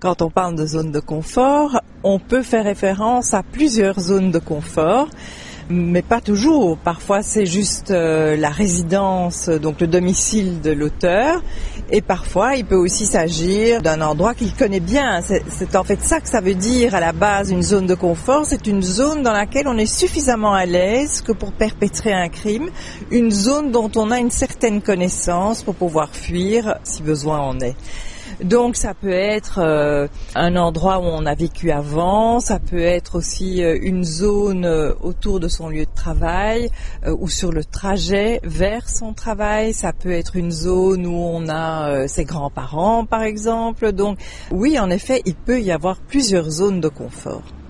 Quand on parle de zone de confort, on peut faire référence à plusieurs zones de confort, mais pas toujours. Parfois, c'est juste la résidence, donc le domicile de l'auteur. Et parfois, il peut aussi s'agir d'un endroit qu'il connaît bien. C'est en fait ça que ça veut dire à la base, une zone de confort. C'est une zone dans laquelle on est suffisamment à l'aise que pour perpétrer un crime. Une zone dont on a une certaine connaissance pour pouvoir fuir si besoin en est. Donc ça peut être un endroit où on a vécu avant, ça peut être aussi une zone autour de son lieu de travail ou sur le trajet vers son travail, ça peut être une zone où on a ses grands-parents par exemple. Donc oui, en effet, il peut y avoir plusieurs zones de confort.